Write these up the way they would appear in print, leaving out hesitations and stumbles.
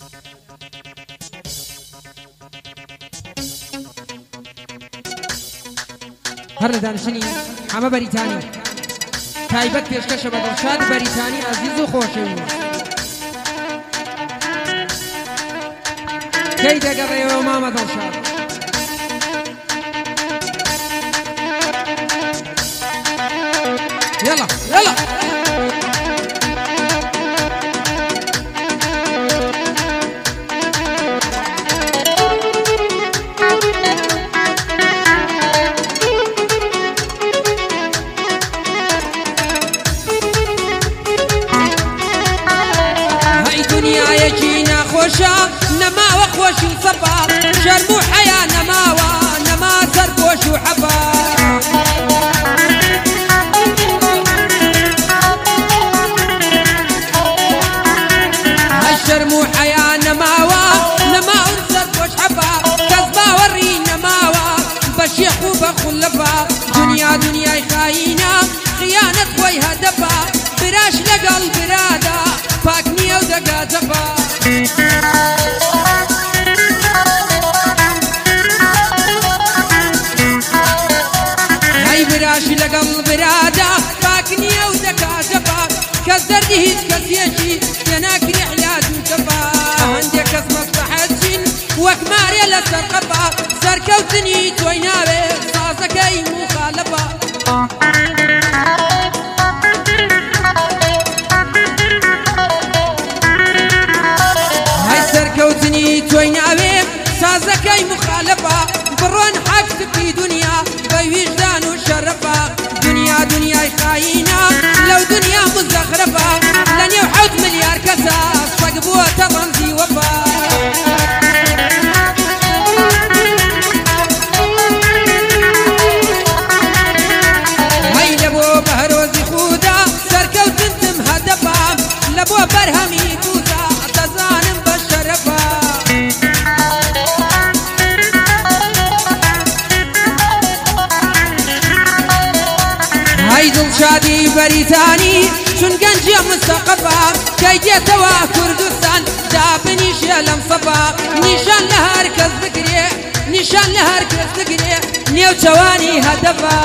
هەر لە دانیشتنی هەمە بەریتانی تایبەت پێشکەشە بە دڵشاد بەریتانی عەزیز و خۆشەویست کەی دەگەڕێەوە مامە دڵشاد يلا يلا هاي دنيا يجينا خوشا نما وخوش وصبا شرمو حيا نما ونما سربوش وحبا شرمو حيا نماوا نما انسر وش حبا كذبا وري نماوا بشيخ وبخلفا دنيا خاينة خيانة خوي هدفا براش لقل برادا فاكني ودقا زفا هاي براش لقل برادا فاكني ودقا زفا كالدردي هيج كسيشي يناكري حيات وكفا عندك اسمك صحتشين وكماري لسرقفا سركوتني تويناوي صاصكي مخالفة هاي سركوتني تويناوي صاصكي مخالفة برون حق في دنيا بوجدان وشرفة دنيا خاينة لو دنيا مزخرفة لن يوحد مليار كساس صقبوة رمزي وفا هاي لبو بهروزي خودا سركو تنتم هدفا لبو برهمي بوزا تزانم بالشرفا هاي دڵشادی بەریتانی چون گەنجە مستەقەفا کەیدێتەوە کوردستان دابنیشە لەم سەفا نیشان لە هەر کەس بگرێ نیشان لە هەر کەس بگرێ نێوچەوانی هەدەفا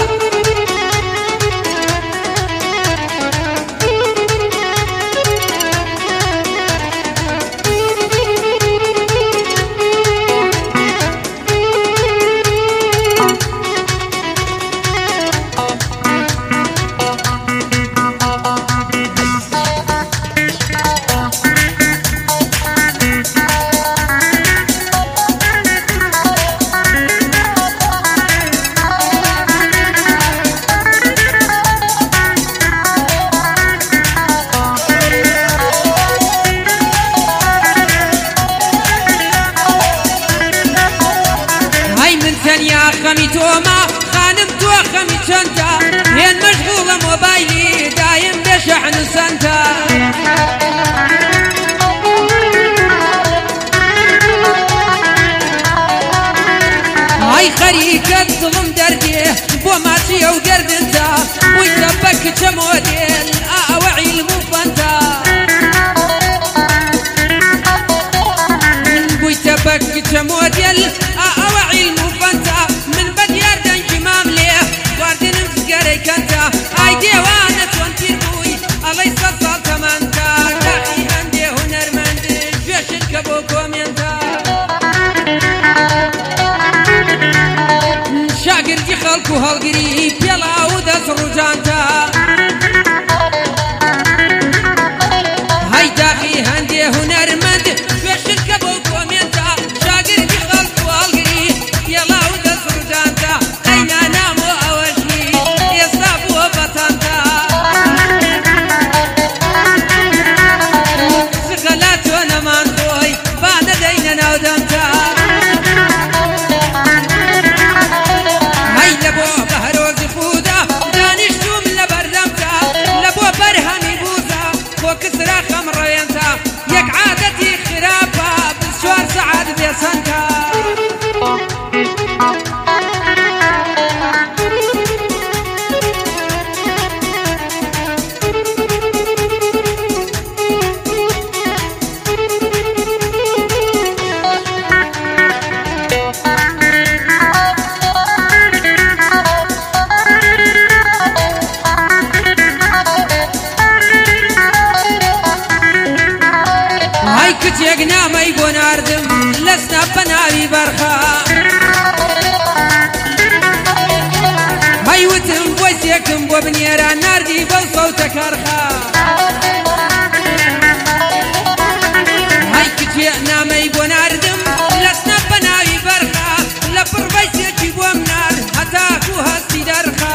خەمی تۆمە خانم تۆ خەمی چەندە هێن مەشغوڵە مۆبایلی دایم دەشەحن سەنتە ئای خەریکەت دڵم دەردێ بۆ ماچیە و گەردنتە بوویتە بە کچە مۆدێل ئەوە عیلم و فەنتە بوویتە بە کچە مۆدێل ئەوە عیلم و فەنتە كنتا اي ديوانا تونتير بوي الله يسطل تمانتا تاخي عندي هنرمند جيش الكبو كومينتا شاقر جي خلقو هالقريب يلا ودس رجانتا هاي تاخي عندي هنرمند جيش الكبو كومينتا شاقر جي خلقو هالقريب يلا ودس رجانتا اينا نامو هاي کچێک نامەی بۆ ناردم لەسنا بەناوی بەرخە هەی وتم بۆی سێکم بۆ بنێرە ناردی بەو سەوتە کەرخە هەی کچێک نامەی بۆ ناردم لەسنا بەناوی بەرخە لە پڕبەی سێکی بۆم نار هەتاکو هەستی دەرخە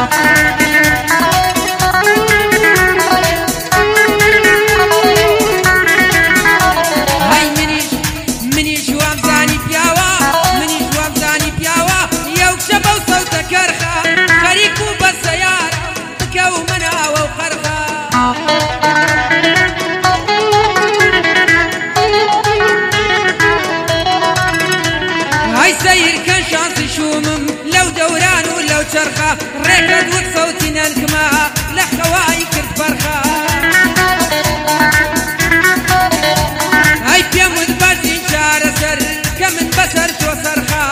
چرخە ڕێکە دووت سەوتی نەنکما لە خەوای کرد بەرخە ئەی پێم وت بەرزین چارەسەر کە من بەسەر تۆ سەرخە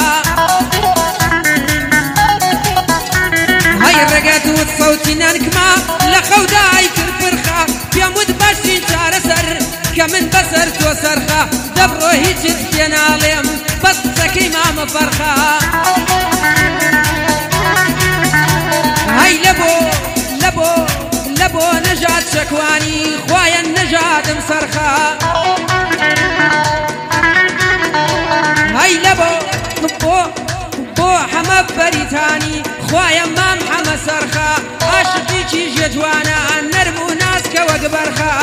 هەی ڕێگە دووت سەوتی نەنکما لە خەودای کرد بەرخە پێم وت بەرزین چارەسەر کە من بەسەر تۆ سەرخە دەبڕۆ هیچت پێ ناڵێم بەس قسەکەی مامە فەرخە هاي لبو نجات شكواني خوايا النجات مسرخة هاي لبو حما بريتاني خوايا مام حما سرخة عاشقي كي جدوانا نرمو ناس كوقبرخة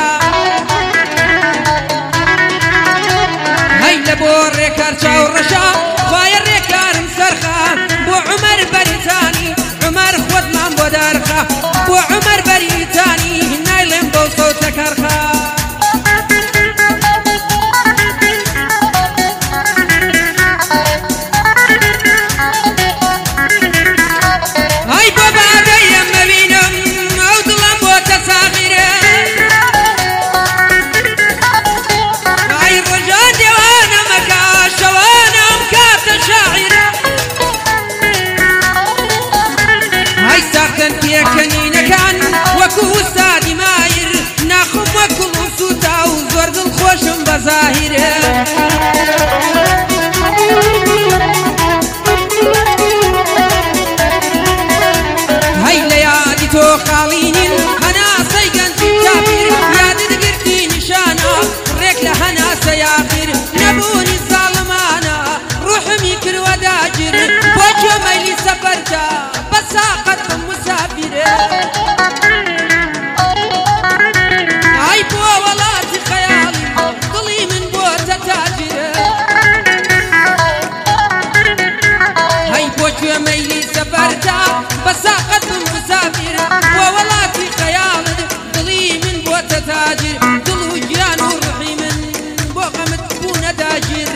هاي لبو ريكار شاو رشا خوايا ريكار مسرخة بو عمر بريتاني عمر خود من بدرخه بو عمر بريتاني نايلم بو صوت كرخه هاي بابا دايم مبينم او ظلم بو تساغيره هاي رجال ديوانا مكا شوانا مكات شاعره ساختن پێکەنینە کان وەکو ئوستادی مایر ناخۆم وەکو سوتا و زۆر دڵخۆشم بە زاهیرە هەی لە یادی تۆ خاڵینین هەناسەی گەنجی کافر یادت گرتی نیشانە ڕێک لە هەناسە یاخیر نەبوونی ساڵمانە ڕوحمی کردوە داگیر بۆ جۆ مەیلی سەفەرکە بەساقەت هاي بو ولاتي خيالي ضلي من بوت تاجره هاي بو ميلي سفرتا بساقت مسافر وولاتي خيالي ضلي من بوت تاجر ضلو جيان وروحي من بو قمت بون داجر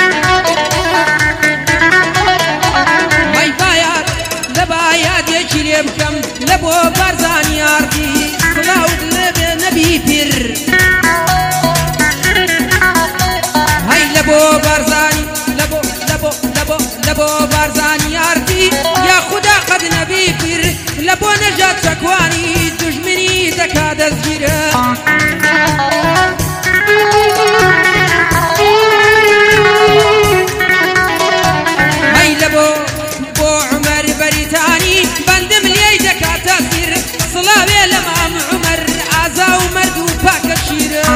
هاي بايات لبايات يجري بكم لبو بارزاني أرضي صلاة لبي نبي بير هاي لبو بارزاني لبو بارزاني أرضي يا خدا قد نبي بير لبو نجات شكواني دجمني دكاد الزجيرة هاي لبو عمر بريتاني بندم لي دكات الزجير صلاة لمام عمر عزا ومرد وباك الشيرة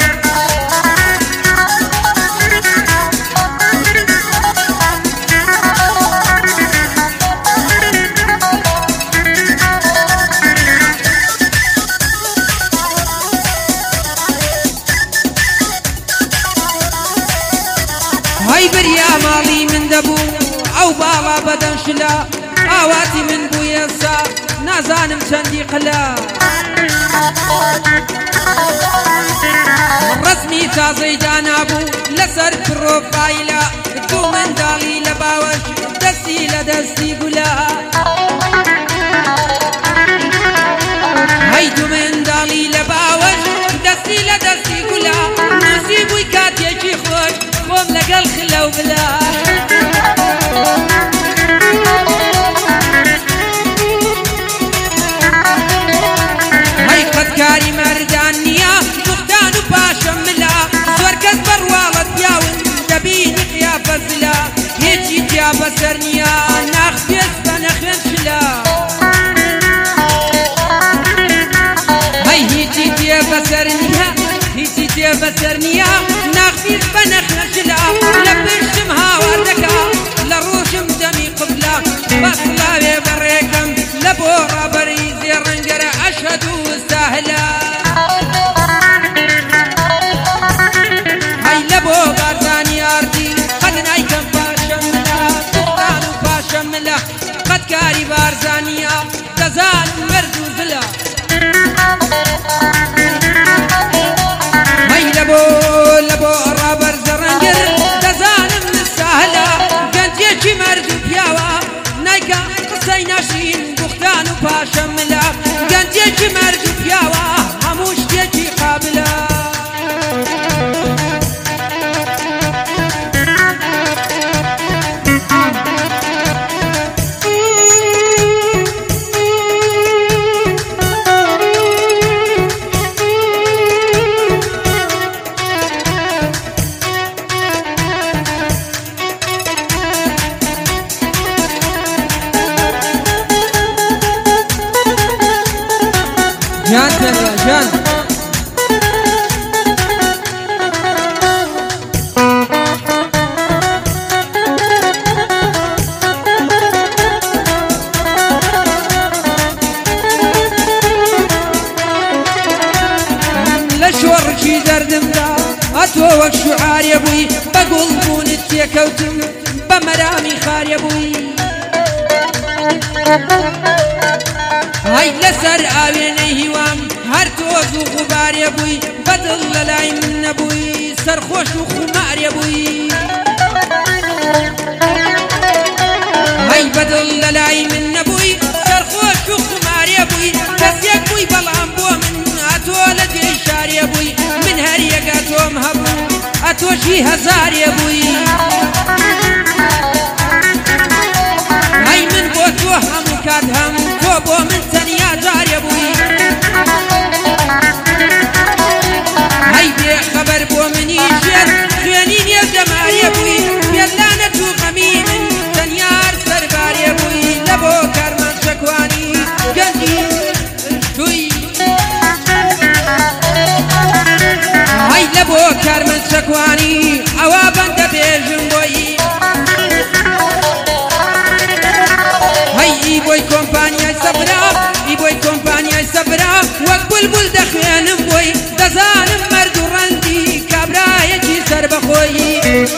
هاي بريا مالي من دبو او بالا بدن شلا اواتي من بويسا نازانم چندی قلا رسمی تازەی دانابوو لەسەر پرۆفایلا دوو منداڵی لە باوەش دەستی لە دەستی گولا هەی دوو منداڵی لە باوەش دەستی لە دەستی گولا نووسی بووی کاتێکی خۆش خۆم لەگەڵ خلە و بلا کاری مردان نیە مختان و پاشە ملا زۆر عزيز بنخلجلا لبشمها وردكا لروشم دمي قبلا بصلاوي بريكم لبورا بريزي رنجر أشهد وستاهلا هاي لبو بارزاني أرضي قد نايكم باشملا بختان وباشملا قد كاري بارزانيا تزال مرد وزلا هاي لبو رابر زرنجر تزال من السهلة قنتيكي مرد وبياوا نايكا قصي ناشين بختان وباشملا قنتيكي مرد وبياوا هموش تيكي قابلا جان ترى جان لشور شي دردم دا أتوك شعار يا بوي بقول بونت يا كوتم بمرامي خار يا بوي هاي لسر آويني هوام هر توز وغبار يا بوي بدل للاي من ابوي سرخوش وخمار يا بوي هاي بدل للاي من ابوي سرخوش وخمار يا بوي كسيك بوي بلان بو من اتولد يشار يا بوي من هريق اتوم هبو اتوشي هزار يا بوي هاي من بوتو هم كادهم توبو من تنيا جار يا بوي هاي بي خبر بو من يشير خوانين يا جمار يا بوي بيلانة وغمين تنيار سربار يا بوي لبو كرمان شكواني قندي توي هاي لبو كرمان شكواني عوابا دبيجن بوي هاي بوي كومبانيا صبرا بوي كومبانيا صبرا وقبل بول دخيان بوي دزان مرد رندي كابرا يجي سر بخوي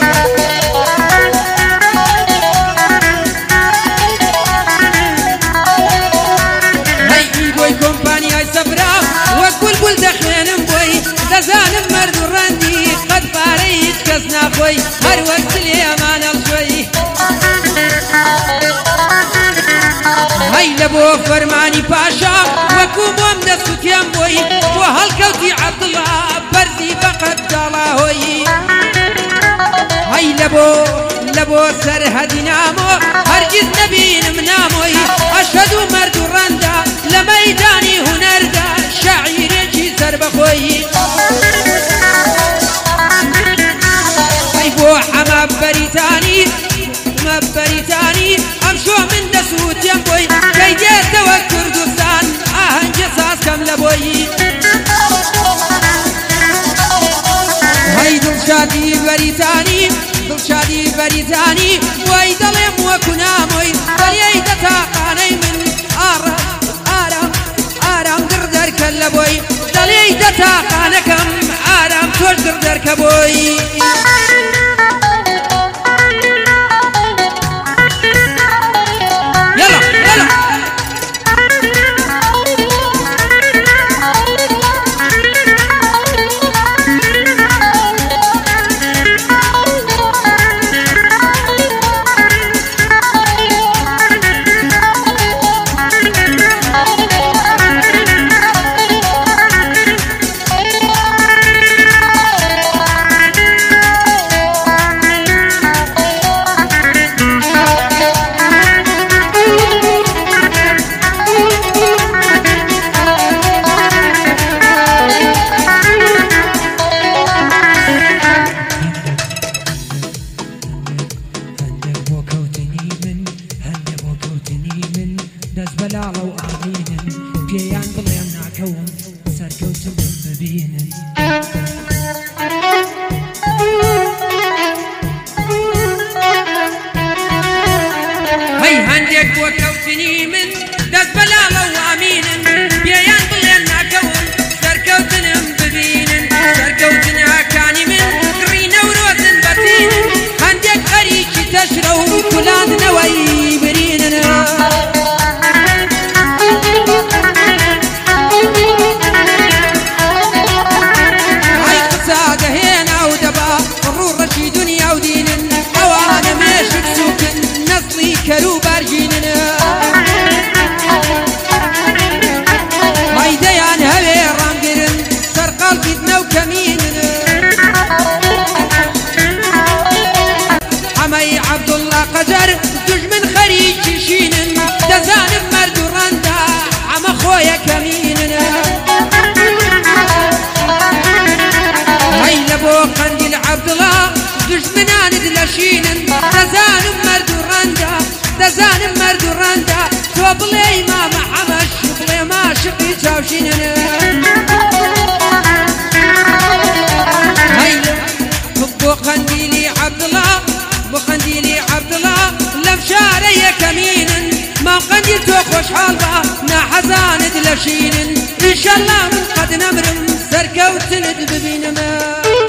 هاي بوي كومبانيا صبرا وقبل بول دخيان بوي دزان مرد رندي قد باريت كسنا خوي هر وقت اليمان الشوي هاي لبو فرماني باشا وكومم دستيام بوي وهالكوتي عبد الله برزي فقط دالاهوي هاي لبو سرهد نامو هرجز نبين مناموي اشهد مرد رندا لميداني هنردا شعيري سر بخوي هاي بو حمام بريتاني بريتاني امشو من دسوت ينبوي جيجيت وكردستان اهن جساس كم لبوي هاي دلشادي بريتاني واي ظلم وكناموي دليي دتاقاني من آرام دردر كلبوي دليي دتاقانكم آرام توش دردر كبوي عاشقي تاوشيننا هيلا بو قنديلي عبد الله بو قنديلي عبد الله لفشاري كمين ما قنديل تو خوش حالبا نا حزاند لشين ان شاء الله من قد نمرم سركوت ند ببينما